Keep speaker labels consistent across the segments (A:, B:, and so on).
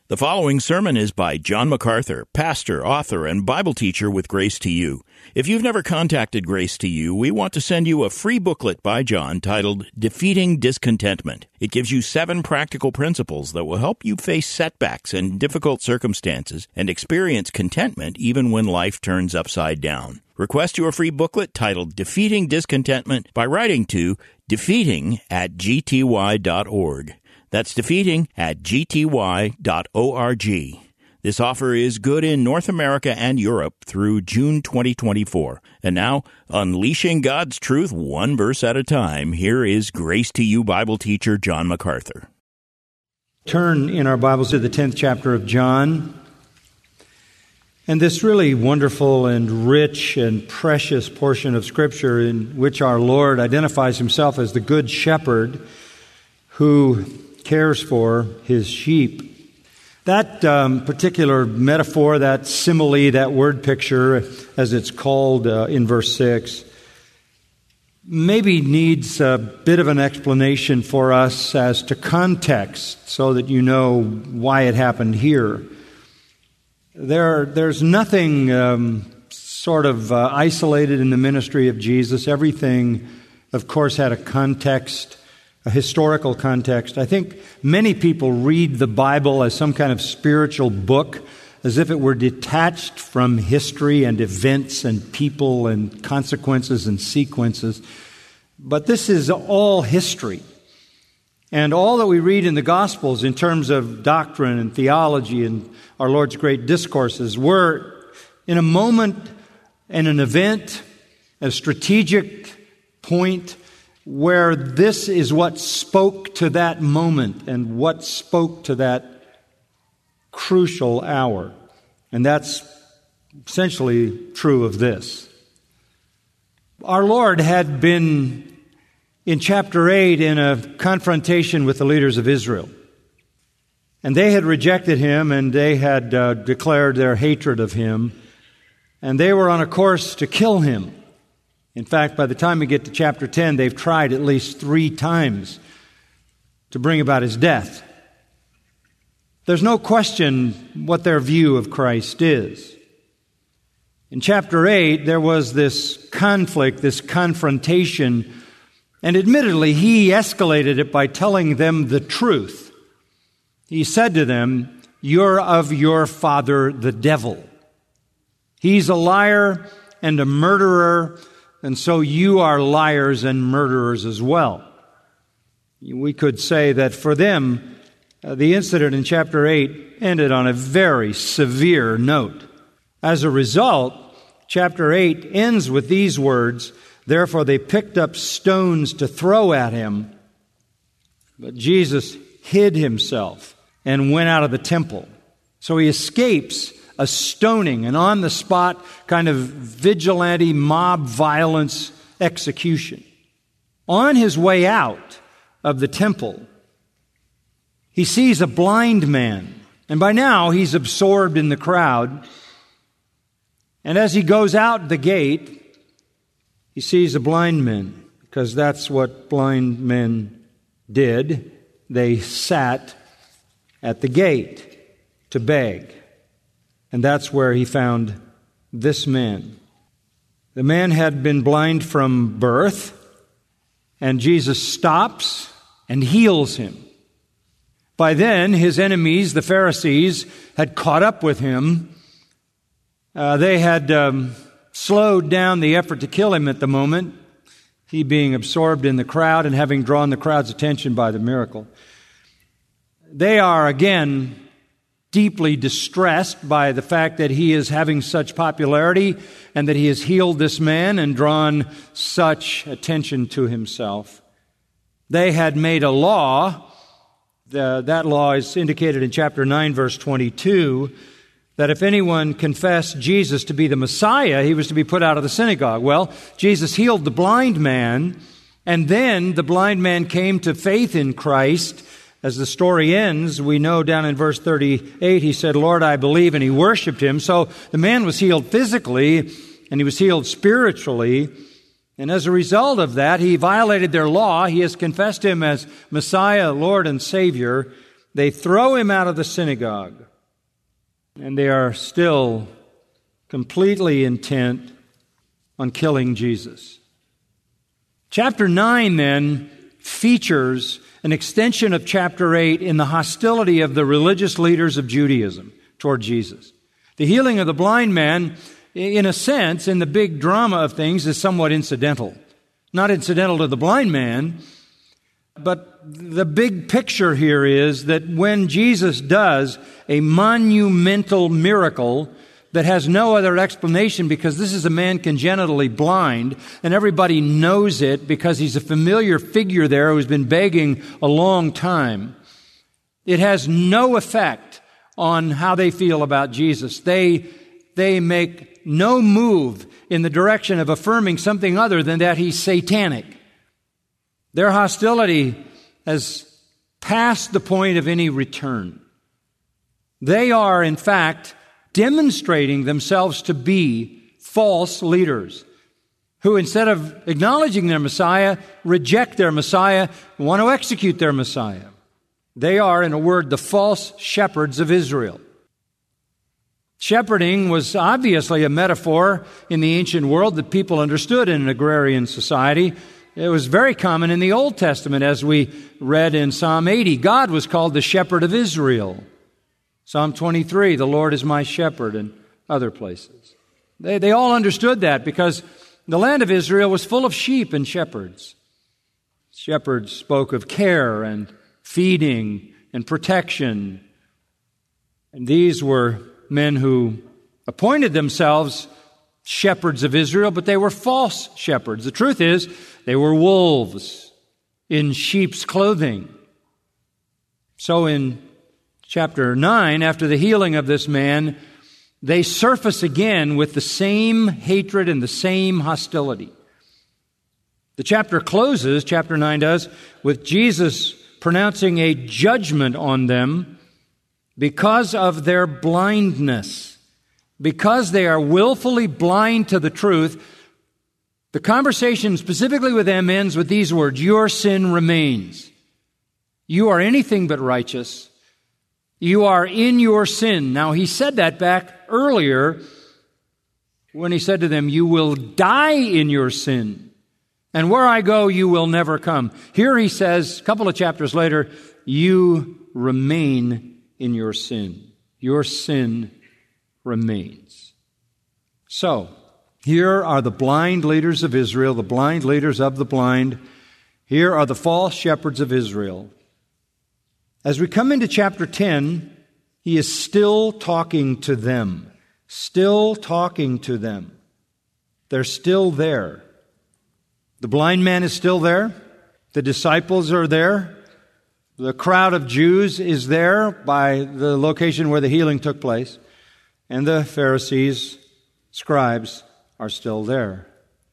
A: The following sermon is by John MacArthur, pastor, author, and Bible teacher with Grace to You. If you've never contacted Grace to You, we want to send you a free booklet by John titled Defeating Discontentment. It gives you 7 practical principles that will help you face setbacks and difficult circumstances and experience contentment even when life turns upside down. Request your free booklet titled Defeating Discontentment by writing to defeating@gty.org. That's defeating@gty.org. This offer is good in North America and Europe through June 2024. And now, unleashing God's truth one verse at a time, here is Grace to You Bible teacher John MacArthur.
B: Turn in our Bibles to the 10th chapter of John. And this really wonderful and rich and precious portion of Scripture in which our Lord identifies Himself as the Good Shepherd who cares for His sheep. That particular metaphor, that simile, that word picture, as it's called in verse 6, maybe needs a bit of an explanation for us as to context so that you know why it happened here. There's nothing isolated in the ministry of Jesus. Everything, of course, had a context, a historical context. I think many people read the Bible as some kind of spiritual book, as if it were detached from history and events and people and consequences and sequences. But this is all history. And all that we read in the Gospels in terms of doctrine and theology and our Lord's great discourses were in a moment and an event, a strategic point where this is what spoke to that moment and what spoke to that crucial hour. And that's essentially true of this. Our Lord had been in chapter 8 in a confrontation with the leaders of Israel. And they had rejected Him and they had declared their hatred of Him. And they were on a course to kill Him. In fact, by the time we get to chapter 10, they've tried at least 3 times to bring about His death. There's no question what their view of Christ is. In chapter 8, there was this conflict, this confrontation, and admittedly, He escalated it by telling them the truth. He said to them, "You're of your father, the devil. He's a liar and a murderer, and so you are liars and murderers as well." We could say that for them, the incident in chapter 8 ended on a very severe note. As a result, chapter 8 ends with these words, "Therefore they picked up stones to throw at Him, but Jesus hid Himself and went out of the temple." So He escapes a stoning, an on-the-spot kind of vigilante mob violence execution. On His way out of the temple, He sees a blind man, and by now he's absorbed in the crowd. And as He goes out the gate, He sees a blind man, because that's what blind men did. They sat at the gate to beg. And that's where He found this man. The man had been blind from birth, and Jesus stops and heals him. By then, His enemies, the Pharisees, had caught up with Him. They had slowed down the effort to kill Him at the moment, He being absorbed in the crowd and having drawn the crowd's attention by the miracle. They are, again, deeply distressed by the fact that He is having such popularity and that He has healed this man and drawn such attention to Himself. They had made a law, that law is indicated in chapter 9, verse 22, that if anyone confessed Jesus to be the Messiah, he was to be put out of the synagogue. Well, Jesus healed the blind man, and then the blind man came to faith in Christ. As the story ends, we know down in verse 38, he said, "Lord, I believe," and he worshiped Him. So the man was healed physically, and he was healed spiritually. And as a result of that, he violated their law. He has confessed Him as Messiah, Lord, and Savior. They throw him out of the synagogue, and they are still completely intent on killing Jesus. Chapter 9, then, features an extension of chapter 8 in the hostility of the religious leaders of Judaism toward Jesus. The healing of the blind man, in a sense, in the big drama of things, is somewhat incidental. Not incidental to the blind man, but the big picture here is that when Jesus does a monumental miracle that has no other explanation, because this is a man congenitally blind, and everybody knows it because he's a familiar figure there who's been begging a long time, it has no effect on how they feel about Jesus. They make no move in the direction of affirming something other than that he's satanic. Their hostility has passed the point of any return. They are, in fact, demonstrating themselves to be false leaders who, instead of acknowledging their Messiah, reject their Messiah, and want to execute their Messiah. They are, in a word, the false shepherds of Israel. Shepherding was obviously a metaphor in the ancient world that people understood in an agrarian society. It was very common in the Old Testament, as we read in Psalm 80. God was called the shepherd of Israel. Psalm 23, the Lord is my shepherd, and other places. They all understood that because the land of Israel was full of sheep and shepherds. Shepherds spoke of care and feeding and protection. And these were men who appointed themselves shepherds of Israel, but they were false shepherds. The truth is, they were wolves in sheep's clothing. So in chapter 9, after the healing of this man, they surface again with the same hatred and the same hostility. The chapter closes, chapter 9 does, with Jesus pronouncing a judgment on them because of their blindness. Because they are willfully blind to the truth, the conversation specifically with them ends with these words: your sin remains. You are anything but righteous. You are in your sin. Now, he said that back earlier when he said to them, you will die in your sin, and where I go, you will never come. Here he says, a couple of chapters later, you remain in your sin. Your sin remains. So, here are the blind leaders of Israel, the blind leaders of the blind. Here are the false shepherds of Israel. As we come into chapter 10, he is still talking to them. Still talking to them. They're still there. The blind man is still there. The disciples are there. The crowd of Jews is there by the location where the healing took place. And the Pharisees, scribes, are still there.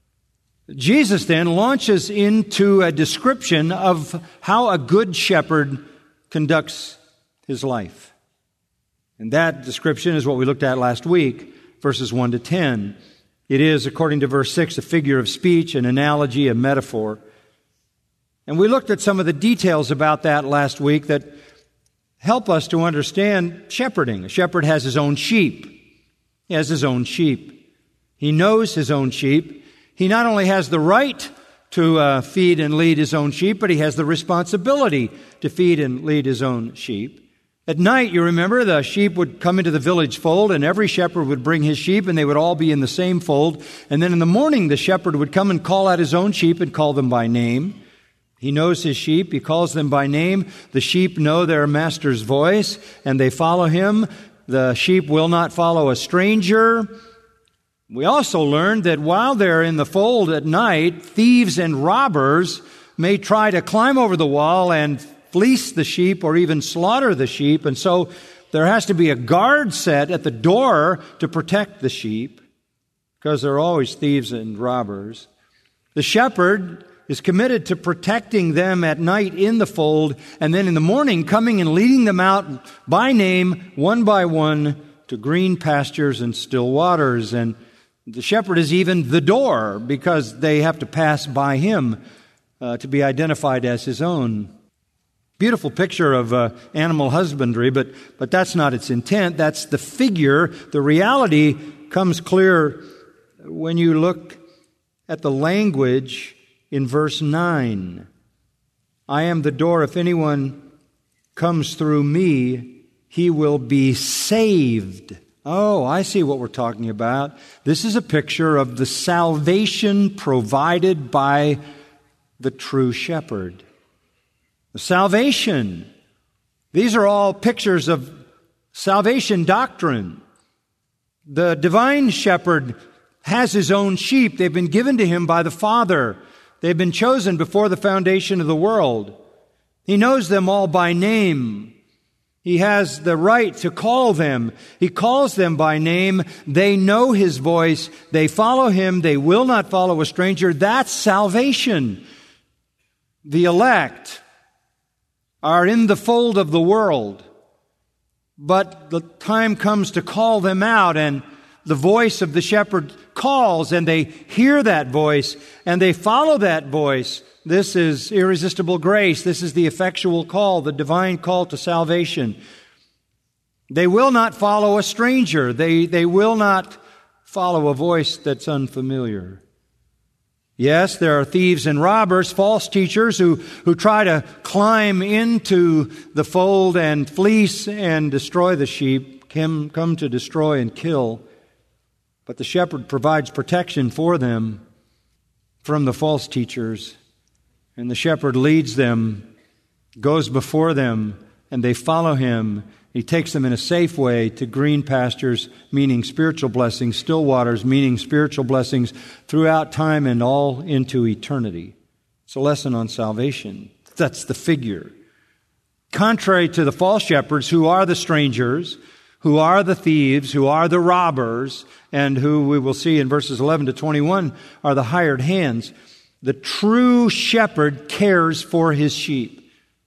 B: Jesus then launches into a description of how a good shepherd conducts his life. And that description is what we looked at last week, verses 1 to 10. It is, according to verse 6, a figure of speech, an analogy, a metaphor. And we looked at some of the details about that last week that help us to understand shepherding. A shepherd has his own sheep. He has his own sheep. He knows his own sheep. He not only has the right to feed and lead his own sheep, but he has the responsibility to feed and lead his own sheep. At night, you remember, the sheep would come into the village fold, and every shepherd would bring his sheep, and they would all be in the same fold. And then in the morning, the shepherd would come and call out his own sheep and call them by name. He knows his sheep. He calls them by name. The sheep know their master's voice, and they follow him. The sheep will not follow a stranger. We also learned that while they're in the fold at night, thieves and robbers may try to climb over the wall and fleece the sheep or even slaughter the sheep. And so there has to be a guard set at the door to protect the sheep, because there are always thieves and robbers. The shepherd is committed to protecting them at night in the fold, and then in the morning coming and leading them out by name, one by one, to green pastures and still waters. And the shepherd is even the door, because they have to pass by him to be identified as his own. Beautiful picture of animal husbandry, but that's not its intent. That's the figure. The reality comes clear when you look at the language in verse 9. I am the door. If anyone comes through me, he will be saved. Oh, I see what we're talking about. This is a picture of the salvation provided by the true shepherd. Salvation. These are all pictures of salvation doctrine. The divine shepherd has his own sheep. They've been given to him by the Father. They've been chosen before the foundation of the world. He knows them all by name. He has the right to call them. He calls them by name. They know his voice. They follow him. They will not follow a stranger. That's salvation. The elect are in the fold of the world, but the time comes to call them out, and the voice of the shepherd calls, and they hear that voice, and they follow that voice. This is irresistible grace. This is the effectual call, the divine call to salvation. They will not follow a stranger. They will not follow a voice that's unfamiliar. Yes, there are thieves and robbers, false teachers who try to climb into the fold and fleece and destroy the sheep, come to destroy and kill. But the shepherd provides protection for them from the false teachers. And the shepherd leads them, goes before them, and they follow him. He takes them in a safe way to green pastures, meaning spiritual blessings, still waters, meaning spiritual blessings throughout time and all into eternity. It's a lesson on salvation. That's the figure. Contrary to the false shepherds, who are the strangers, who are the thieves, who are the robbers, and who we will see in verses 11 to 21 are the hired hands, the true shepherd cares for his sheep.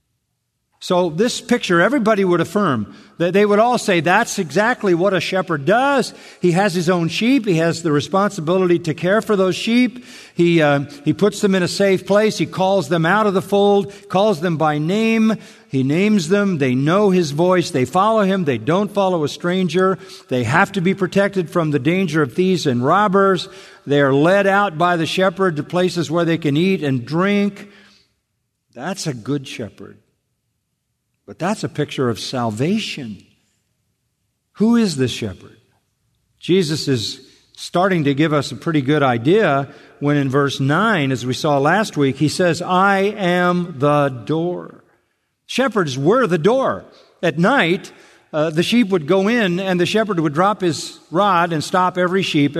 B: So this picture, everybody would affirm that they would all say that's exactly what a shepherd does. He has his own sheep. He has the responsibility to care for those sheep. He puts them in a safe place. He calls them out of the fold, calls them by name. He names them. They know his voice. They follow him. They don't follow a stranger. They have to be protected from the danger of thieves and robbers. They are led out by the shepherd to places where they can eat and drink. That's a good shepherd. But that's a picture of salvation. Who is this shepherd? Jesus is starting to give us a pretty good idea when in verse 9, as we saw last week, he says, I am the door. Shepherds were the door. At night, the sheep would go in and the shepherd would drop his rod and stop every sheep,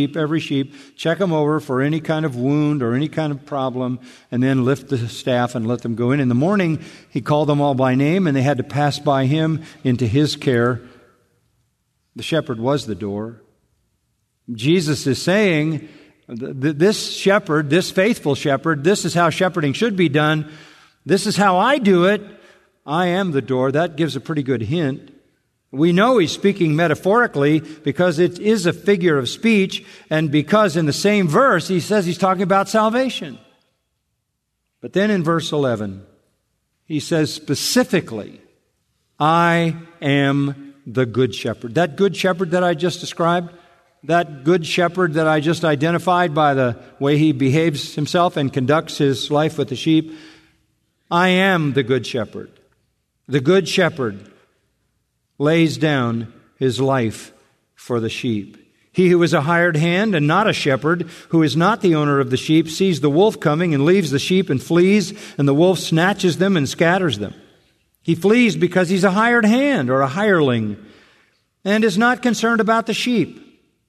B: check them over for any kind of wound or any kind of problem, and then lift the staff and let them go in. In the morning, he called them all by name and they had to pass by him into his care. The shepherd was the door. Jesus is saying, this shepherd, this faithful shepherd, this is how shepherding should be done. This is how I do it. I am the door. That gives a pretty good hint. We know he's speaking metaphorically because it is a figure of speech and because in the same verse he says he's talking about salvation. But then in verse 11, he says specifically, I am the good shepherd. That good shepherd that I just described, that good shepherd that I just identified by the way he behaves himself and conducts his life with the sheep, I am the good shepherd. The good shepherd lays down his life for the sheep. He who is a hired hand and not a shepherd, who is not the owner of the sheep, sees the wolf coming and leaves the sheep and flees, and the wolf snatches them and scatters them. He flees because he's a hired hand or a hireling and is not concerned about the sheep.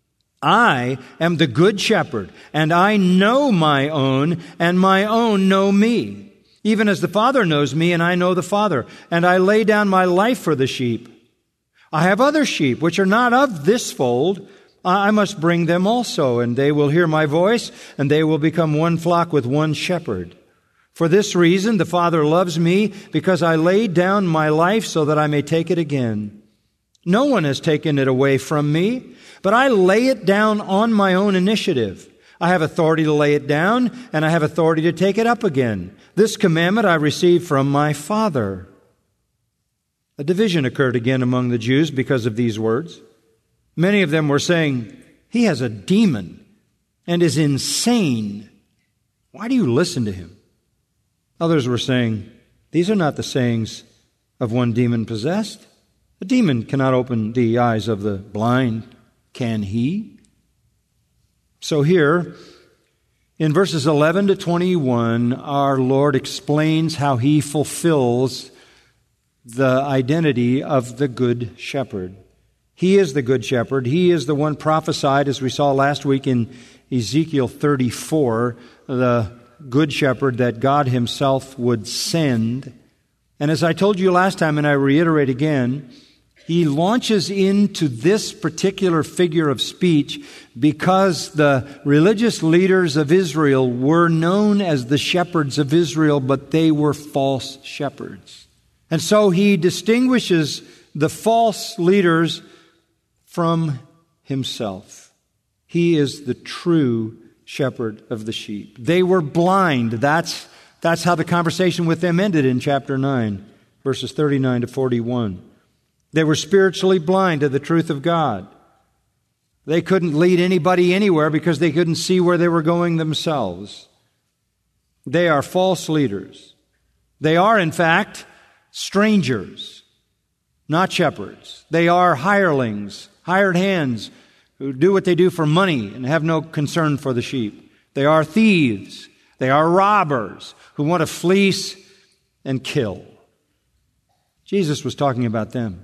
B: I am the good shepherd, and I know my own, and my own know me. Even as the Father knows me, and I know the Father, and I lay down my life for the sheep. I have other sheep which are not of this fold. I must bring them also, and they will hear my voice, and they will become one flock with one shepherd. For this reason the Father loves me, because I laid down my life so that I may take it again. No one has taken it away from me, but I lay it down on my own initiative. I have authority to lay it down, and I have authority to take it up again. This commandment I received from my Father." A division occurred again among the Jews because of these words. Many of them were saying, "He has a demon and is insane. Why do you listen to him?" Others were saying, "These are not the sayings of one demon-possessed. A demon cannot open the eyes of the blind, can he?" So here, in verses 11 to 21, our Lord explains how He fulfills the identity of the Good Shepherd. He is the Good Shepherd. He is the one prophesied, as we saw last week in Ezekiel 34, the Good Shepherd that God Himself would send. And as I told you last time, and I reiterate again, He launches into this particular figure of speech because the religious leaders of Israel were known as the shepherds of Israel, but they were false shepherds. And so He distinguishes the false leaders from Himself. He is the true shepherd of the sheep. They were blind. That's how the conversation with them ended in chapter 9, verses 39 to 41. They were spiritually blind to the truth of God. They couldn't lead anybody anywhere because they couldn't see where they were going themselves. They are false leaders. They are, in fact, strangers, not shepherds. They are hirelings, hired hands who do what they do for money and have no concern for the sheep. They are thieves. They are robbers who want to fleece and kill. Jesus was talking about them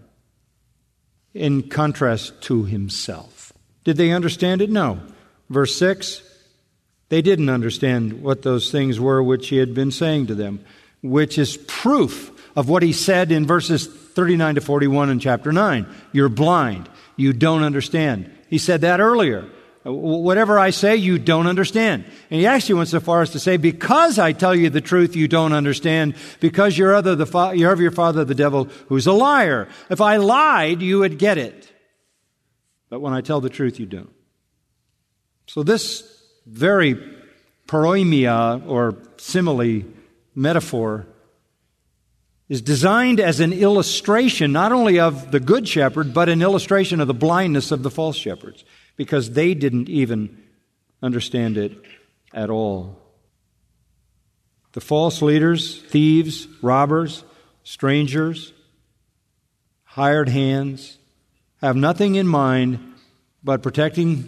B: in contrast to Himself. Did they understand it? No. Verse 6, they didn't understand what those things were which He had been saying to them, which is proof of what He said in verses 39 to 41 in chapter 9. You're blind. You don't understand. He said that earlier. Whatever I say, you don't understand. And He actually went so far as to say, because I tell you the truth, you don't understand, because you're of your father, the devil, who's a liar. If I lied, you would get it. But when I tell the truth, you don't. So this very paroimia, or simile, metaphor, is designed as an illustration not only of the good shepherd, but an illustration of the blindness of the false shepherds, because they didn't even understand it at all. The false leaders, thieves, robbers, strangers, hired hands, have nothing in mind but protecting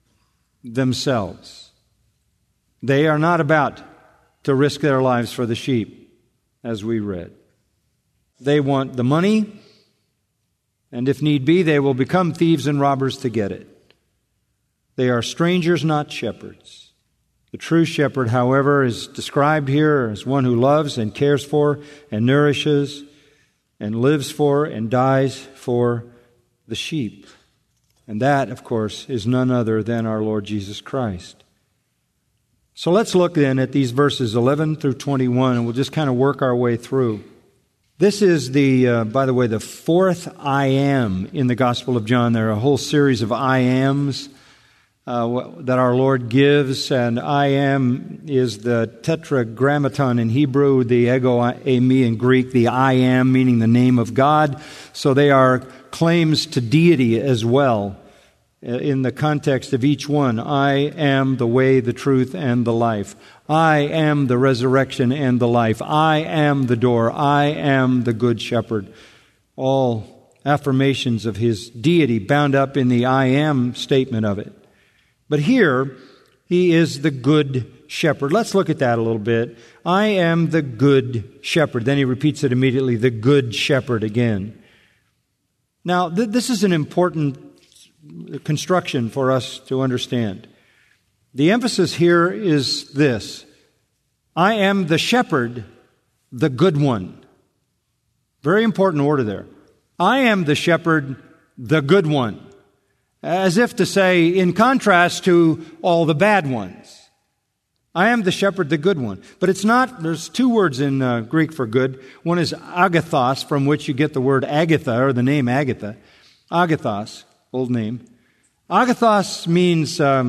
B: themselves. They are not about to risk their lives for the sheep, as we read. They want the money, and if need be, they will become thieves and robbers to get it. They are strangers, not shepherds. The true shepherd, however, is described here as one who loves and cares for and nourishes and lives for and dies for the sheep. And that, of course, is none other than our Lord Jesus Christ. So let's look then at these verses 11 through 21, and we'll just kind of work our way through. This is by the way, the fourth I am in the Gospel of John. There are a whole series of I ams that our Lord gives, and I am is the tetragrammaton in Hebrew, the ego eimi in Greek, the I am meaning the name of God. So they are claims to deity as well in the context of each one. I am the way, the truth, and the life. I am the resurrection and the life. I am the door. I am the good shepherd. All affirmations of His deity bound up in the I am statement of it. But here, He is the good shepherd. Let's look at that a little bit. I am the good shepherd. Then He repeats it immediately, the good shepherd again. Now, this is an important construction for us to understand. The emphasis here is this: I am the shepherd, the good one. Very important order there. I am the shepherd, the good one. As if to say, in contrast to all the bad ones. I am the shepherd, the good one. But it's not, there's two words in Greek for good. One is agathos, from which you get the word Agatha, or the name Agatha. Agathos, old name. Agathos means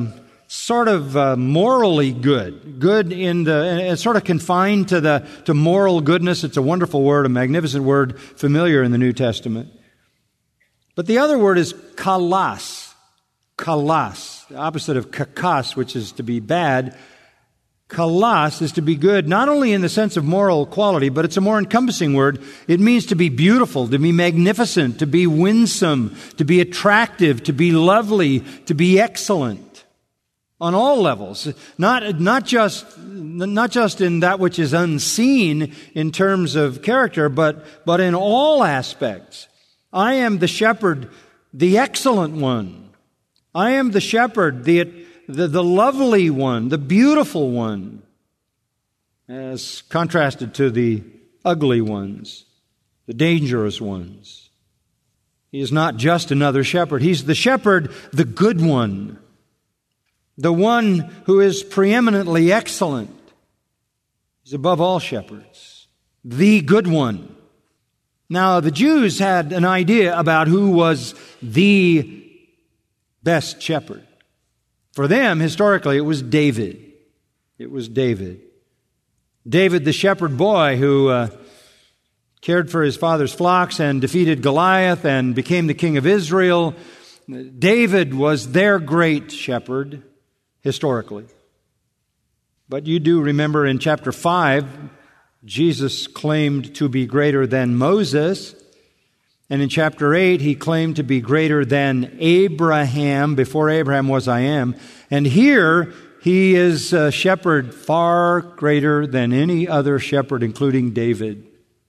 B: sort of morally good. Good in it's sort of confined to moral goodness. It's a wonderful word, a magnificent word, familiar in the New Testament. But the other word is kalos. Kalos, the opposite of kakas, which is to be bad. Kalos is to be good, not only in the sense of moral quality, but it's a more encompassing word. It means to be beautiful, to be magnificent, to be winsome, to be attractive, to be lovely, to be excellent on all levels. Not just in that which is unseen in terms of character, but in all aspects. I am the shepherd, the excellent one. I am the shepherd, the lovely one, the beautiful one, as contrasted to the ugly ones, the dangerous ones. He is not just another shepherd. He's the shepherd, the good one, the one who is preeminently excellent. He's above all shepherds, the good one. Now, the Jews had an idea about who was the best shepherd. For them, historically, it was David. It was David. David, the shepherd boy who cared for his father's flocks and defeated Goliath and became the king of Israel. David was their great shepherd, historically. But you do remember in chapter 5, Jesus claimed to be greater than Moses. And in chapter 8, he claimed to be greater than Abraham. Before Abraham was, I am. And here, he is a shepherd far greater than any other shepherd, including David.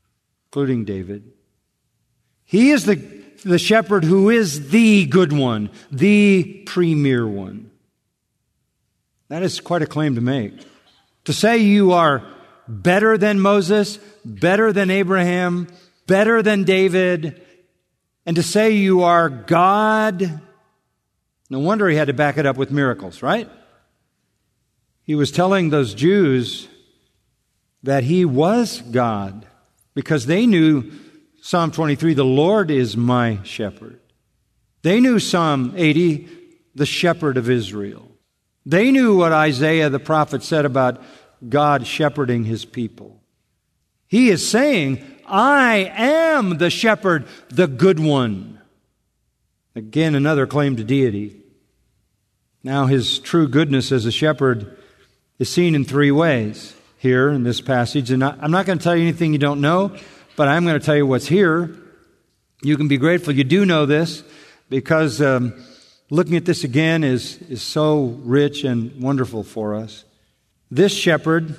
B: He is the shepherd who is the good one, the premier one. That is quite a claim to make. To say you are better than Moses, better than Abraham, better than David, and to say you are God, no wonder he had to back it up with miracles, right? He was telling those Jews that he was God because they knew Psalm 23, the Lord is my shepherd. They knew Psalm 80, the shepherd of Israel. They knew what Isaiah the prophet said about God shepherding his people. He is saying, I am the shepherd, the good one. Again, another claim to deity. Now, his true goodness as a shepherd is seen in three ways here in this passage. And I'm not going to tell you anything you don't know, but I'm going to tell you what's here. You can be grateful you do know this, because looking at this again is so rich and wonderful for us. This shepherd,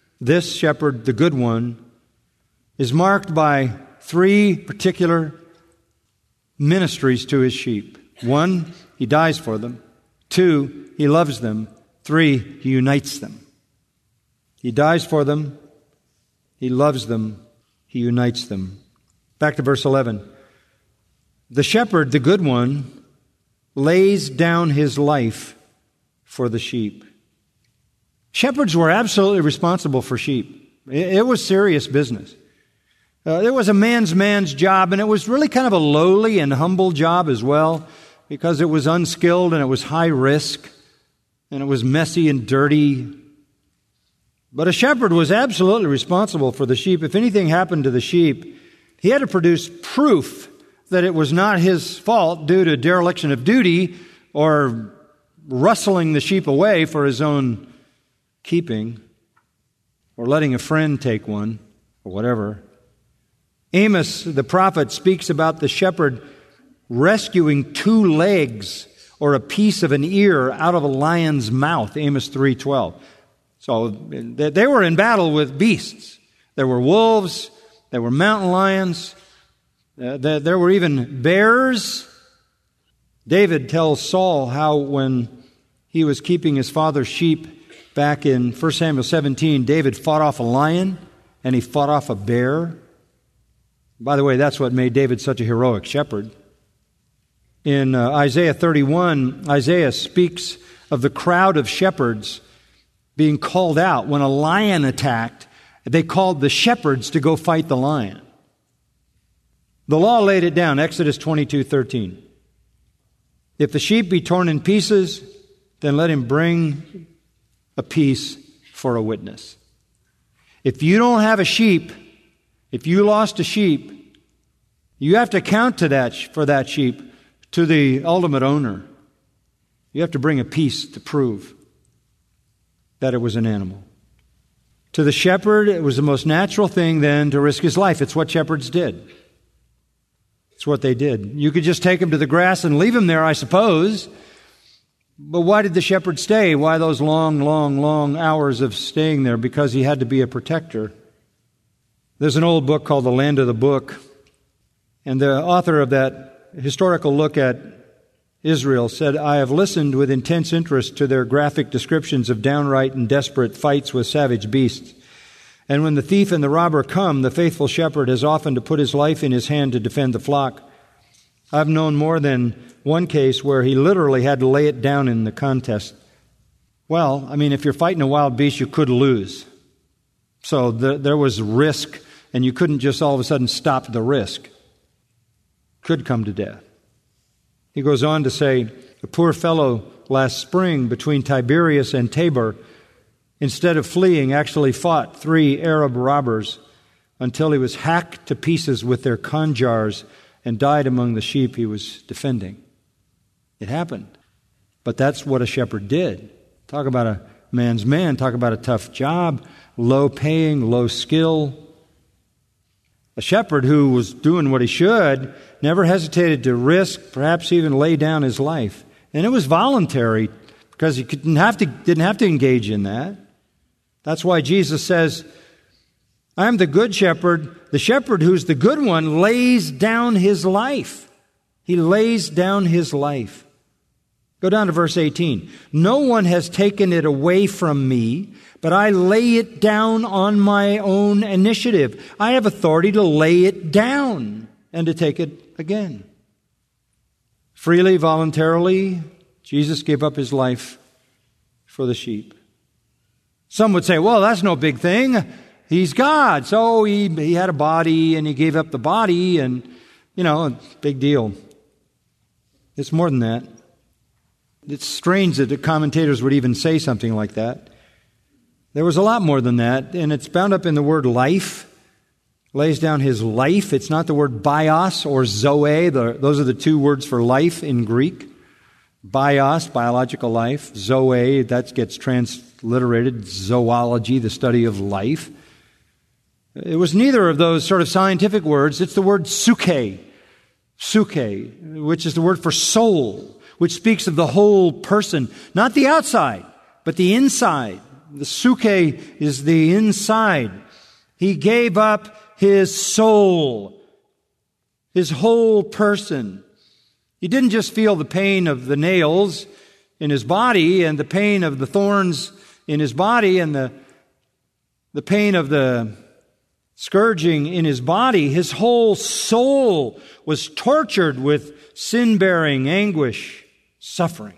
B: the good one, is marked by three particular ministries to his sheep. One, he dies for them. Two, he loves them. Three, he unites them. He dies for them. He loves them. He unites them. Back to verse 11. The shepherd, the good one, lays down his life for the sheep. Shepherds were absolutely responsible for sheep. It was serious business. It was a man's job, and it was really kind of a lowly and humble job as well, because it was unskilled and it was high risk and it was messy and dirty. But a shepherd was absolutely responsible for the sheep. If anything happened to the sheep, he had to produce proof that it was not his fault due to dereliction of duty or rustling the sheep away for his own keeping or letting a friend take one or whatever. Amos, the prophet, speaks about the shepherd rescuing 2 legs or a piece of an ear out of a lion's mouth, Amos 3:12. So they were in battle with beasts. There were wolves, there were mountain lions, there were even bears. David tells Saul how when he was keeping his father's sheep back in 1 Samuel 17, David fought off a lion and he fought off a bear. By the way, that's what made David such a heroic shepherd. In Isaiah 31, Isaiah speaks of the crowd of shepherds being called out. When a lion attacked, they called the shepherds to go fight the lion. The law laid it down, Exodus 22:13. If the sheep be torn in pieces, then let him bring a piece for a witness. If you don't have a sheep, if you lost a sheep, you have to account to that for that sheep to the ultimate owner. You have to bring a piece to prove that it was an animal. To the shepherd, it was the most natural thing then to risk his life. It's what shepherds did. It's what they did. You could just take him to the grass and leave him there, I suppose. But why did the shepherd stay? Why those long hours of staying there? Because he had to be a protector. There's an old book called The Land of the Book. And the author of that historical look at Israel said, "I have listened with intense interest to their graphic descriptions of downright and desperate fights with savage beasts. And when the thief and the robber come, the faithful shepherd has often to put his life in his hand to defend the flock. I've known more than one case where he literally had to lay it down in the contest." Well, I mean, if you're fighting a wild beast, you could lose. So there was risk, and you couldn't just all of a sudden stop the risk. Could come to death. He goes on to say, "A poor fellow last spring between Tiberias and Tabor, instead of fleeing, actually fought 3 Arab robbers until he was hacked to pieces with their khanjars and died among the sheep he was defending." It happened. But that's what a shepherd did. Talk about a man's man. Talk about a tough job, low paying, low skill. A shepherd who was doing what he should never hesitated to risk, perhaps even lay down his life. And it was voluntary because he didn't have to engage in that. That's why Jesus says, "I am the good shepherd. The shepherd who's the good one lays down his life." He lays down his life. Go down to verse 18. "No one has taken it away from me, but I lay it down on my own initiative. I have authority to lay it down and to take it again." Freely, voluntarily, Jesus gave up his life for the sheep. Some would say, well, that's no big thing. He's God. So he had a body and he gave up the body and, big deal. It's more than that. It's strange that the commentators would even say something like that. There was a lot more than that, and it's bound up in the word life. Lays down his life. It's not the word bios or zoe. Those are the 2 words for life in Greek. Bios, biological life. Zoe, that gets transliterated. Zoology, the study of life. It was neither of those sort of scientific words. It's the word suke. Suke, which is the word for soul, which speaks of the whole person. Not the outside, but the inside. The suke is the inside. He gave up his soul, his whole person. He didn't just feel the pain of the nails in his body and the pain of the thorns in his body and the pain of the scourging in his body. His whole soul was tortured with sin-bearing anguish, suffering.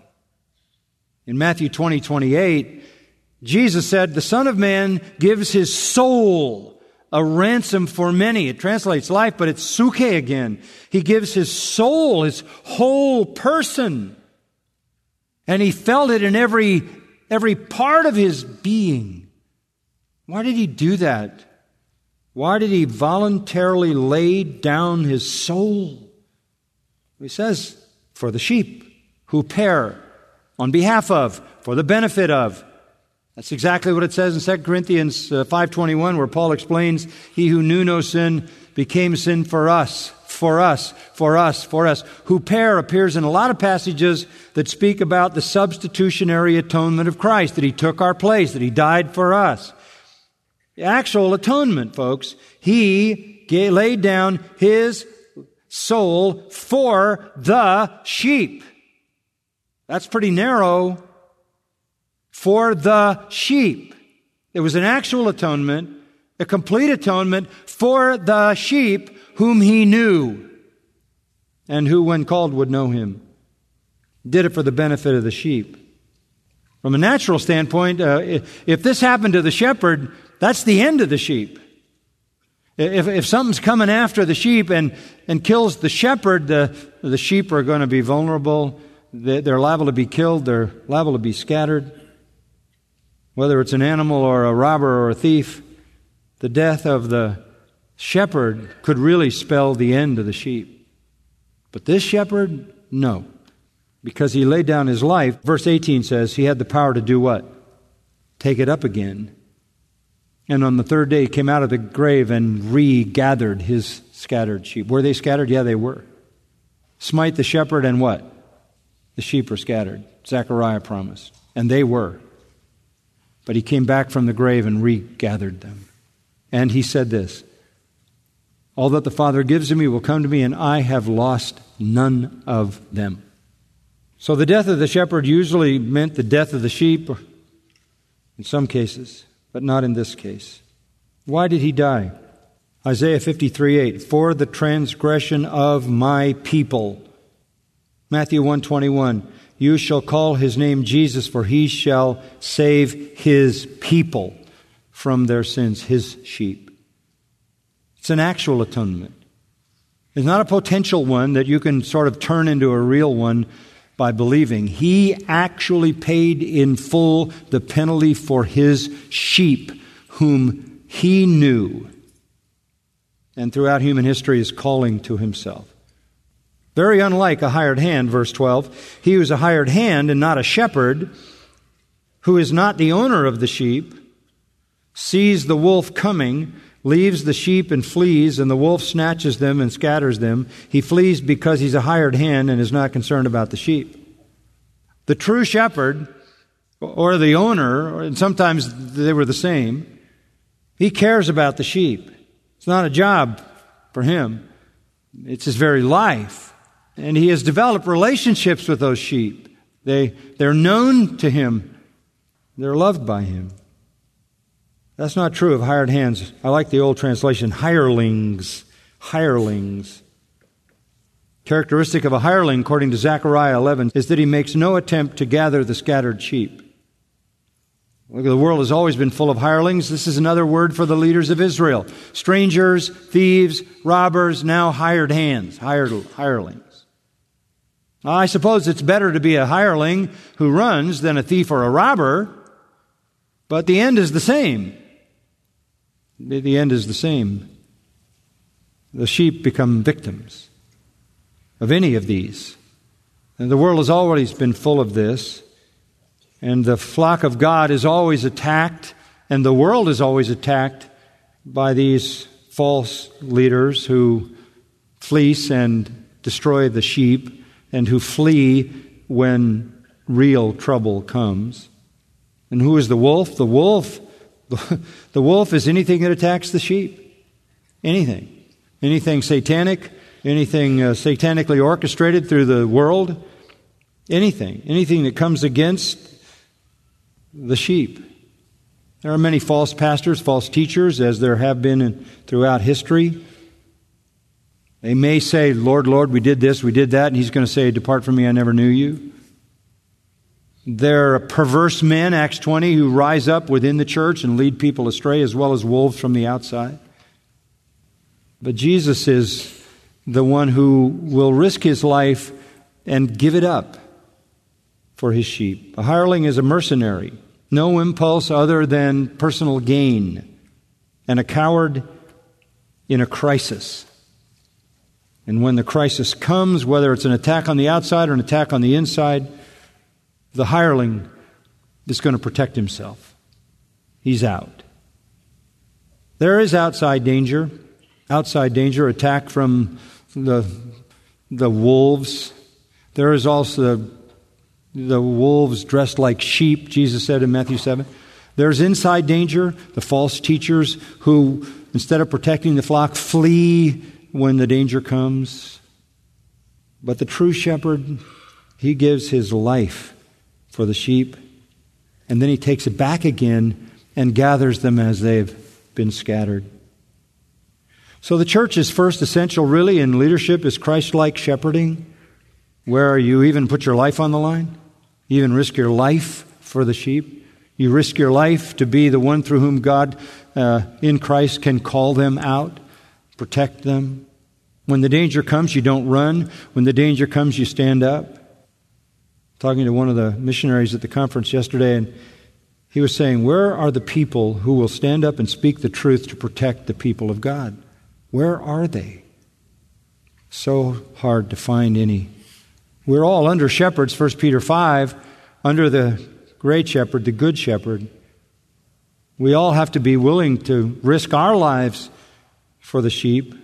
B: In Matthew 20:28, Jesus said, "The Son of Man gives his soul a ransom for many." It translates life, but it's suke again. He gives his soul, his whole person. And he felt it in every part of his being. Why did he do that? Why did he voluntarily lay down his soul? He says, for the sheep who pair on behalf of, for the benefit of. That's exactly what it says in 2 Corinthians 5:21, where Paul explains, "He who knew no sin became sin for us, for us, for us, for us." Huper appears in a lot of passages that speak about the substitutionary atonement of Christ, that he took our place, that he died for us. The actual atonement, folks. He laid down his soul for the sheep. That's pretty narrow. For the sheep. It was an actual atonement, a complete atonement for the sheep whom he knew and who, when called, would know him. Did it for the benefit of the sheep. From a natural standpoint, if this happened to the shepherd, that's the end of the sheep. If something's coming after the sheep and kills the shepherd, the sheep are going to be vulnerable. They're liable to be killed. They're liable to be scattered. Whether it's an animal or a robber or a thief, the death of the shepherd could really spell the end of the sheep. But this shepherd, no. Because he laid down his life, verse 18 says, he had the power to do what? Take it up again. And on the third day he came out of the grave and regathered his scattered sheep. Were they scattered? Yeah, they were. Smite the shepherd and what? The sheep are scattered. Zechariah promised. And they were. But he came back from the grave and regathered them. And he said this, all that the Father gives to me will come to me, and I have lost none of them. So the death of the shepherd usually meant the death of the sheep, in some cases, but not in this case. Why did he die? Isaiah 53:8, for the transgression of my people. Matthew 1:21, you shall call his name Jesus, for he shall save his people from their sins, his sheep. It's an actual atonement. It's not a potential one that you can sort of turn into a real one by believing. He actually paid in full the penalty for his sheep, whom he knew, and throughout human history is calling to himself. Very unlike a hired hand, verse 12. He who is a hired hand and not a shepherd, who is not the owner of the sheep, sees the wolf coming, leaves the sheep and flees, and the wolf snatches them and scatters them. He flees because he's a hired hand and is not concerned about the sheep. The true shepherd, or the owner, and sometimes they were the same, he cares about the sheep. It's not a job for him. It's his very life. And he has developed relationships with those sheep. They're known to him. They're loved by him. That's not true of hired hands. I like the old translation, hirelings. Hirelings. Characteristic of a hireling, according to Zechariah 11, is that he makes no attempt to gather the scattered sheep. Look, the world has always been full of hirelings. This is another word for the leaders of Israel. Strangers, thieves, robbers, now hired hands, hirelings. I suppose it's better to be a hireling who runs than a thief or a robber, but the end is the same. The end is the same. The sheep become victims of any of these. And the world has always been full of this. And the flock of God is always attacked, and the world is always attacked by these false leaders who fleece and destroy the sheep and who flee when real trouble comes. And who is the wolf? The wolf is anything that attacks the sheep. Anything. Anything satanic, anything satanically orchestrated through the world, anything that comes against the sheep. There are many false pastors, false teachers, as there have been throughout history. They may say, Lord, Lord, we did this, we did that, and he's going to say, depart from me, I never knew you. There are perverse men, Acts 20, who rise up within the church and lead people astray, as well as wolves from the outside. But Jesus is the one who will risk his life and give it up for his sheep. A hireling is a mercenary, no impulse other than personal gain, and a coward in a crisis. And when the crisis comes, whether it's an attack on the outside or an attack on the inside, the hireling is going to protect himself. He's out. There is outside danger, attack from the wolves. There is also the wolves dressed like sheep, Jesus said in Matthew 7. There's inside danger, the false teachers who, instead of protecting the flock, flee when the danger comes. But the true shepherd, he gives his life for the sheep, and then he takes it back again and gathers them as they've been scattered. So the church's first essential really in leadership is Christ-like shepherding, where you even put your life on the line. You even risk your life for the sheep. You risk your life to be the one through whom God in Christ can call them out, protect them. When the danger comes, you don't run. When the danger comes, you stand up. talking to one of the missionaries at the conference yesterday, and he was saying, where are the people who will stand up and speak the truth to protect the people of God? Where are they? So hard to find any. We're all under shepherds, 1 Peter 5, under the great shepherd, the good shepherd. We all have to be willing to risk our lives for the sheep.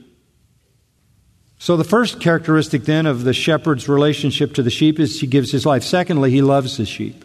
B: So the first characteristic then of the shepherd's relationship to the sheep is he gives his life. Secondly, he loves his sheep.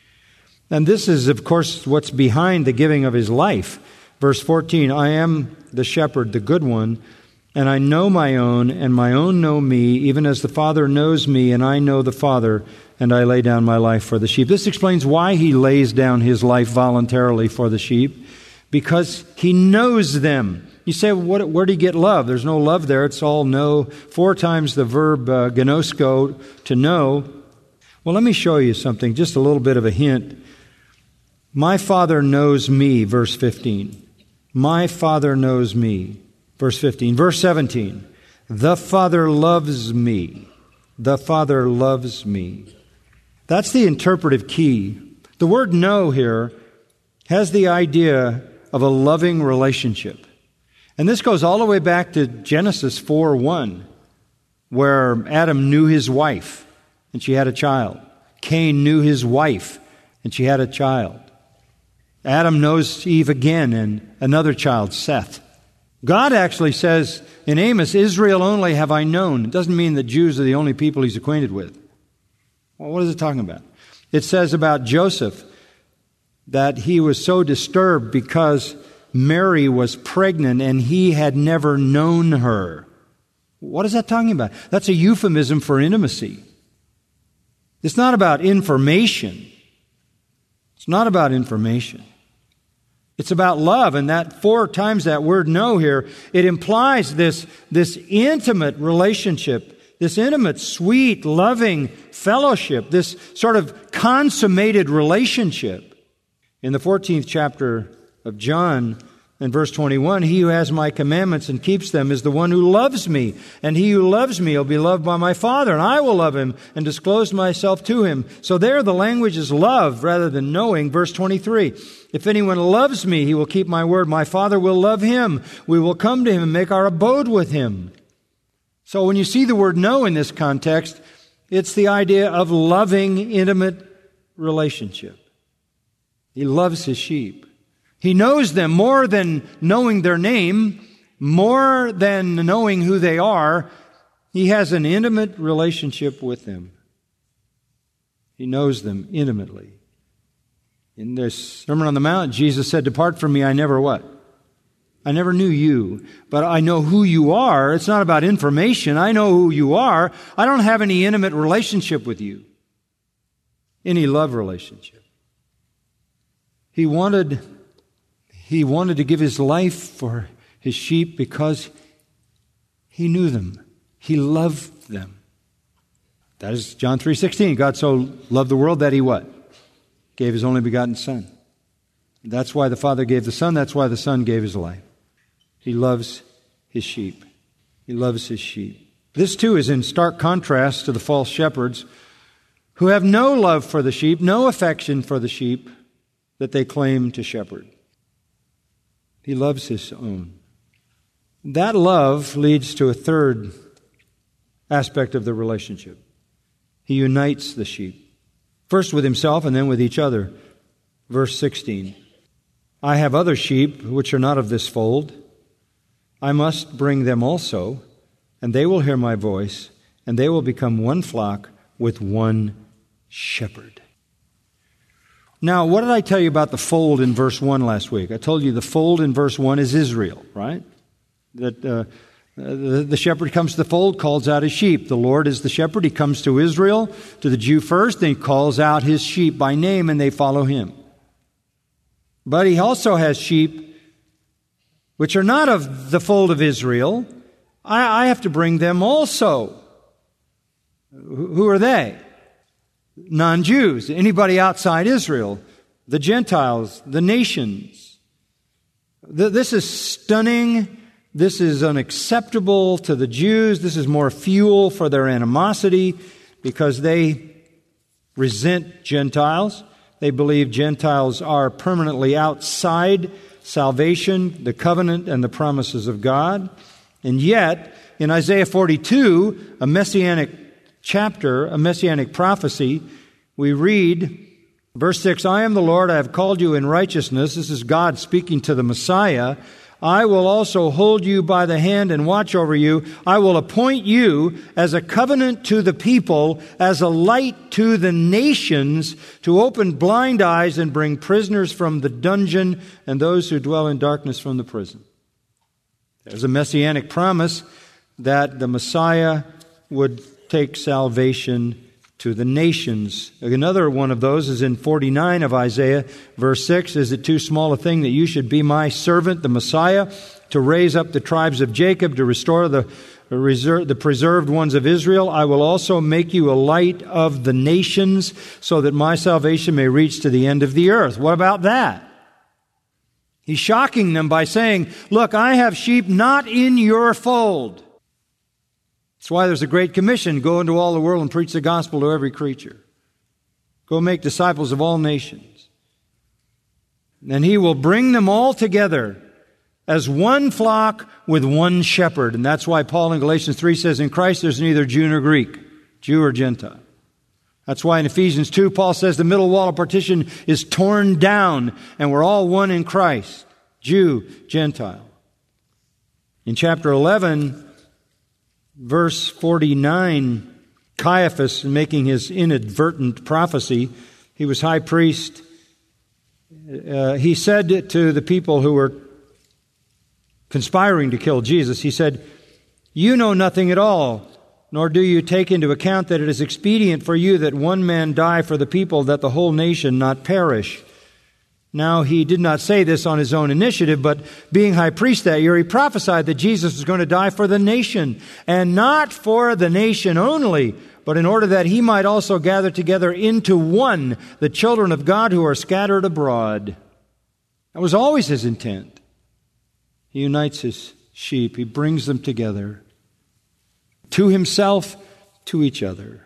B: And this is, of course, what's behind the giving of his life. Verse 14, I am the shepherd, the good one, and I know my own, and my own know me, even as the Father knows me, and I know the Father, and I lay down my life for the sheep. This explains why he lays down his life voluntarily for the sheep, because he knows them. You say, where do you get love? There's no love there. It's all know. 4 times the verb gnosko, to know. Well, let me show you something, just a little bit of a hint. My Father knows me, verse 15. My Father knows me, verse 15. Verse 17, the Father loves me. The Father loves me. That's the interpretive key. The word know here has the idea of a loving relationship. And this goes all the way back to Genesis 4:1, where Adam knew his wife, and she had a child. Cain knew his wife, and she had a child. Adam knows Eve again, and another child, Seth. God actually says in Amos, Israel only have I known. It doesn't mean that Jews are the only people he's acquainted with. Well, what is it talking about? It says about Joseph that he was so disturbed because Mary was pregnant and he had never known her. What is that talking about? That's a euphemism for intimacy. It's not about information. It's not about information. It's about love, and that 4 times that word know here, it implies this intimate relationship, this intimate, sweet, loving fellowship, this sort of consummated relationship. In the 14th chapter of John, in verse 21, he who has my commandments and keeps them is the one who loves me. And he who loves me will be loved by my Father, and I will love him and disclose myself to him. So there the language is love rather than knowing. Verse 23, if anyone loves me, he will keep my word. My Father will love him. We will come to him and make our abode with him. So when you see the word know in this context, it's the idea of loving, intimate relationship. He loves his sheep. He knows them more than knowing their name, more than knowing who they are. He has an intimate relationship with them. He knows them intimately. In this Sermon on the Mount, Jesus said, depart from me, I never what? I never knew you, but I know who you are. It's not about information. I know who you are. I don't have any intimate relationship with you, any love relationship. He wanted to give his life for his sheep because he knew them. He loved them. That is John 3:16. God so loved the world that he what? Gave his only begotten Son. That's why the Father gave the Son. That's why the Son gave his life. He loves his sheep. He loves his sheep. This too is in stark contrast to the false shepherds who have no love for the sheep, no affection for the sheep that they claim to shepherd. He loves his own. That love leads to a third aspect of the relationship. He unites the sheep, first with himself and then with each other. Verse 16, I have other sheep which are not of this fold. I must bring them also, and they will hear my voice, and they will become one flock with one shepherd. Now, what did I tell you about the fold in verse 1 last week? I told you the fold in verse 1 is Israel, right? That the shepherd comes to the fold, calls out his sheep. The Lord is the shepherd. He comes to Israel, to the Jew first, then he calls out his sheep by name, and they follow him. But he also has sheep which are not of the fold of Israel. I have to bring them also. Who are they? Non-Jews, anybody outside Israel, the Gentiles, the nations. This is stunning. This is unacceptable to the Jews. This is more fuel for their animosity because they resent Gentiles. They believe Gentiles are permanently outside salvation, the covenant, and the promises of God. And yet, in Isaiah 42, a messianic chapter, a messianic prophecy, we read, verse 6, I am the Lord, I have called you in righteousness. This is God speaking to the Messiah. I will also hold you by the hand and watch over you. I will appoint you as a covenant to the people, as a light to the nations, to open blind eyes and bring prisoners from the dungeon and those who dwell in darkness from the prison. There's a messianic promise that the Messiah would take salvation to the nations. Another one of those is in 49 of Isaiah, verse 6. Is it too small a thing that you should be my servant, the Messiah, to raise up the tribes of Jacob, to restore the preserved ones of Israel? I will also make you a light of the nations, so that my salvation may reach to the end of the earth. What about that? He's shocking them by saying, look, I have sheep not in your fold. That's why there's a great commission. Go into all the world and preach the gospel to every creature. Go make disciples of all nations. And he will bring them all together as one flock with one shepherd. And that's why Paul in Galatians 3 says, in Christ there's neither Jew nor Greek, Jew or Gentile. That's why in Ephesians 2, Paul says the middle wall of partition is torn down and we're all one in Christ, Jew, Gentile. In chapter 11, verse 49, Caiaphas, making his inadvertent prophecy, he was high priest. He said to the people who were conspiring to kill Jesus, he said, you know nothing at all, nor do you take into account that it is expedient for you that one man die for the people, that the whole nation not perish. Now, he did not say this on his own initiative, but being high priest that year, he prophesied that Jesus was going to die for the nation, and not for the nation only, but in order that he might also gather together into one the children of God who are scattered abroad. That was always his intent. He unites his sheep. He brings them together to himself, to each other.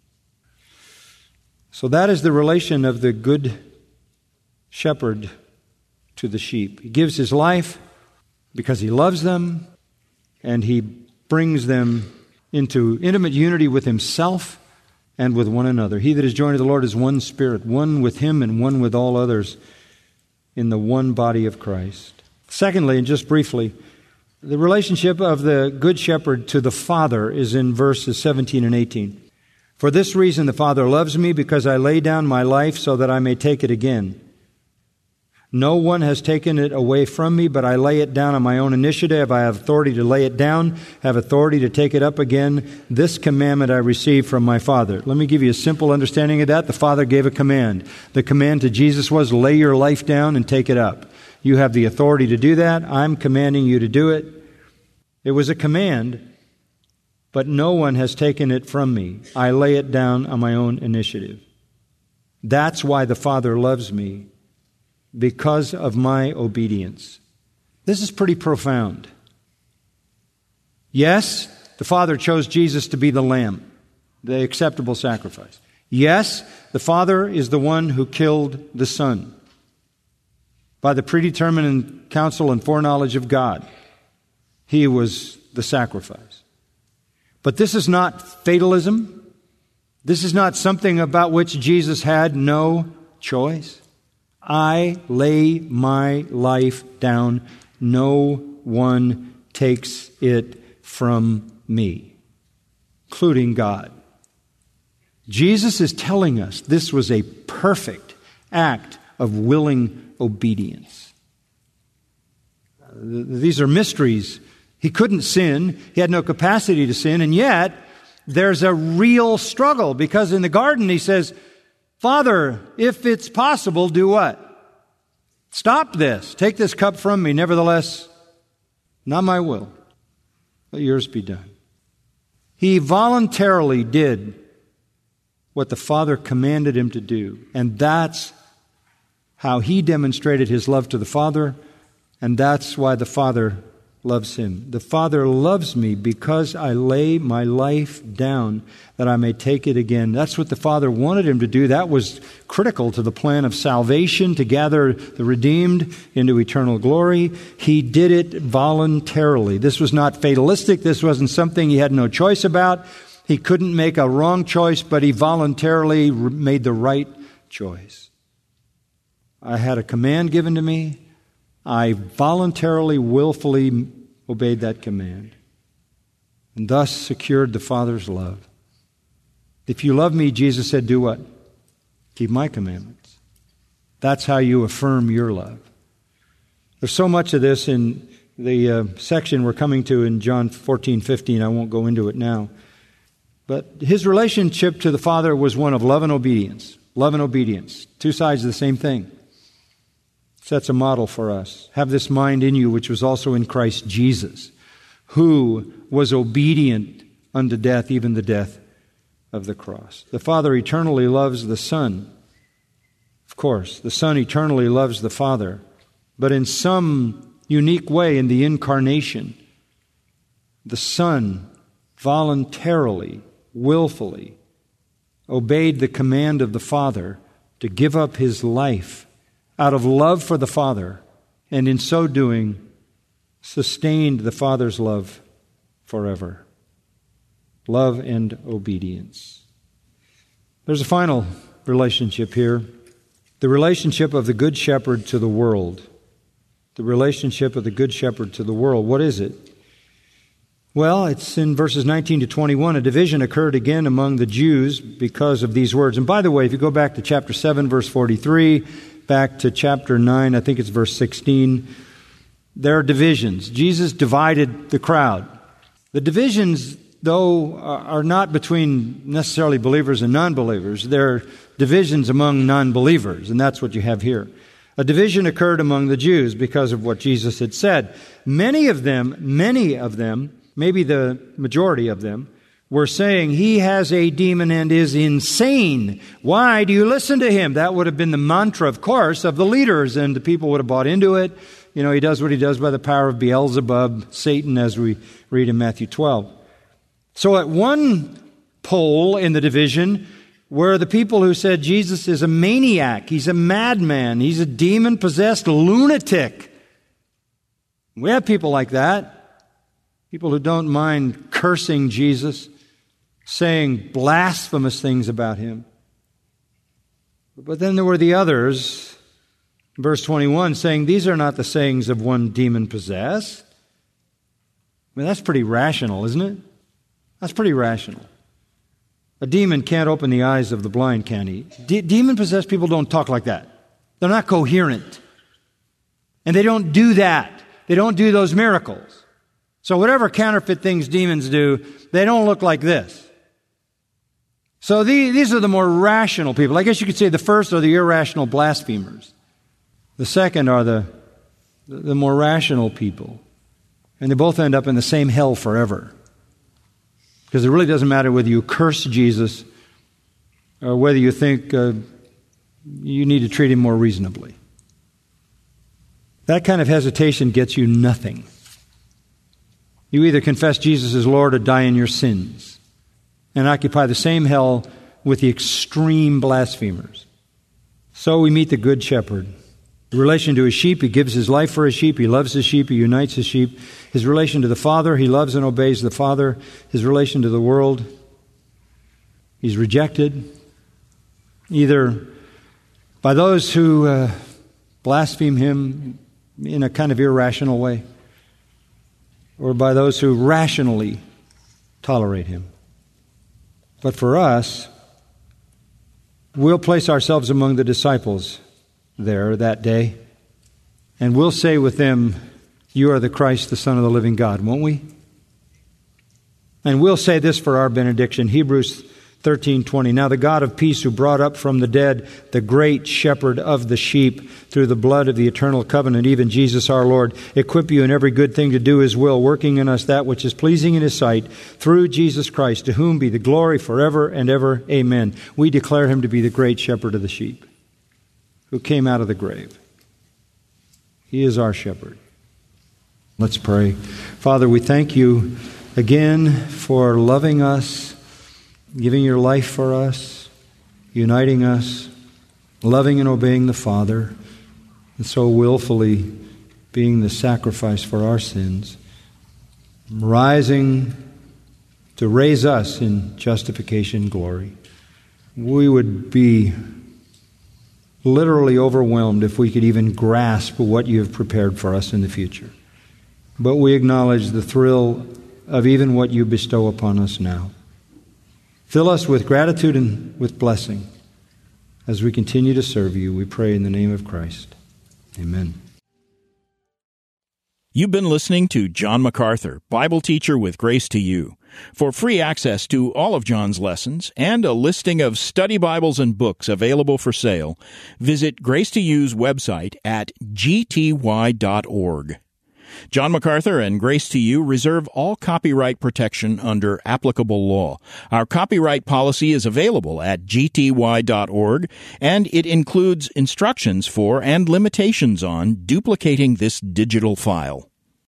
B: So that is the relation of the good shepherd to the sheep. He gives his life because he loves them, and he brings them into intimate unity with himself and with one another. He that is joined to the Lord is one spirit, one with him and one with all others in the one body of Christ. Secondly, and just briefly, the relationship of the good shepherd to the Father is in verses 17 and 18. For this reason the Father loves me, because I lay down my life so that I may take it again. No one has taken it away from me, but I lay it down on my own initiative. I have authority to lay it down, have authority to take it up again. This commandment I received from my Father. Let me give you a simple understanding of that. The Father gave a command. The command to Jesus was, lay your life down and take it up. You have the authority to do that. I'm commanding you to do it. It was a command, but no one has taken it from me. I lay it down on my own initiative. That's why the Father loves me, because of my obedience. This is pretty profound. Yes, the Father chose Jesus to be the Lamb, the acceptable sacrifice. Yes, the Father is the one who killed the Son by the predetermined counsel and foreknowledge of God. He was the sacrifice. But this is not fatalism. This is not something about which Jesus had no choice. I lay my life down. No one takes it from me, including God. Jesus is telling us this was a perfect act of willing obedience. These are mysteries. He couldn't sin. He had no capacity to sin. And yet, there's a real struggle, because in the garden he says, Father, if it's possible, do what? Stop this. Take this cup from me. Nevertheless, not my will, let yours be done. He voluntarily did what the Father commanded him to do. And that's how he demonstrated his love to the Father. And that's why the Father loves him. The Father loves me because I lay my life down that I may take it again. That's what the Father wanted him to do. That was critical to the plan of salvation, to gather the redeemed into eternal glory. He did it voluntarily. This was not fatalistic. This wasn't something he had no choice about. He couldn't make a wrong choice, but he voluntarily made the right choice. I had a command given to me. I voluntarily, willfully obeyed that command, and thus secured the Father's love. If you love me, Jesus said, do what? Keep my commandments. That's how you affirm your love. There's so much of this in the section we're coming to in John 14:15. I won't go into it now. But his relationship to the Father was one of love and obedience. Love and obedience. Two sides of the same thing. Sets a model for us. Have this mind in you, which was also in Christ Jesus, who was obedient unto death, even the death of the cross. The Father eternally loves the Son. Of course, the Son eternally loves the Father. But in some unique way in the incarnation, the Son voluntarily, willfully obeyed the command of the Father to give up his life out of love for the Father, and in so doing, sustained the Father's love forever. Love and obedience. There's a final relationship here. The relationship of the Good Shepherd to the world. The relationship of the Good Shepherd to the world. What is it? Well, it's in verses 19 to 21. A division occurred again among the Jews because of these words. And by the way, if you go back to chapter 7, verse 43, back to chapter 9, I think it's verse 16, there are divisions. Jesus divided the crowd. The divisions, though, are not between necessarily believers and non-believers. They're divisions among non-believers, and that's what you have here. A division occurred among the Jews because of what Jesus had said. Many of them, maybe the majority of them, were saying, he has a demon and is insane. Why do you listen to him? That would have been the mantra, of course, of the leaders, and the people would have bought into it. You know, he does what he does by the power of Beelzebub, Satan, as we read in Matthew 12. So at one pole in the division were the people who said Jesus is a maniac, he's a madman, he's a demon-possessed lunatic. We have people like that, people who don't mind cursing Jesus, saying blasphemous things about him. But then there were the others, verse 21, saying, these are not the sayings of one demon-possessed. I mean, that's pretty rational, isn't it? That's pretty rational. A demon can't open the eyes of the blind, can he? Demon-possessed people don't talk like that. They're not coherent. And they don't do that. They don't do those miracles. So whatever counterfeit things demons do, they don't look like this. So these are the more rational people. I guess you could say the first are the irrational blasphemers. The second are the more rational people. And they both end up in the same hell forever. Because it really doesn't matter whether you curse Jesus or whether you think you need to treat him more reasonably. That kind of hesitation gets you nothing. You either confess Jesus as Lord or die in your sins and occupy the same hell with the extreme blasphemers. So we meet the Good Shepherd. In relation to his sheep, he gives his life for his sheep. He loves his sheep. He unites his sheep. His relation to the Father, he loves and obeys the Father. His relation to the world, he's rejected, either by those who blaspheme him in a kind of irrational way, or by those who rationally tolerate him. But for us, we'll place ourselves among the disciples there that day, and we'll say with them, you are the Christ, the Son of the living God, won't we? And we'll say this for our benediction, Hebrews 13:20. Now the God of peace, who brought up from the dead the great shepherd of the sheep through the blood of the eternal covenant, even Jesus our Lord, equip you in every good thing to do his will, working in us that which is pleasing in his sight, through Jesus Christ, to whom be the glory forever and ever. Amen. We declare him to be the great shepherd of the sheep, who came out of the grave. He is our shepherd. Let's pray. Father, we thank you again for loving us, giving your life for us, uniting us, loving and obeying the Father, and so willfully being the sacrifice for our sins, rising to raise us in justification glory. We would be literally overwhelmed if we could even grasp what you have prepared for us in the future. But we acknowledge the thrill of even what you bestow upon us now. Fill us with gratitude and with blessing as we continue to serve you. We pray in the name of Christ. Amen.
A: You've been listening to John MacArthur, Bible teacher with Grace to You. For free access to all of John's lessons and a listing of study Bibles and books available for sale, visit Grace to You's website at gty.org. John MacArthur and Grace to You reserve all copyright protection under applicable law. Our copyright policy is available at gty.org, and it includes instructions for and limitations on duplicating this digital file.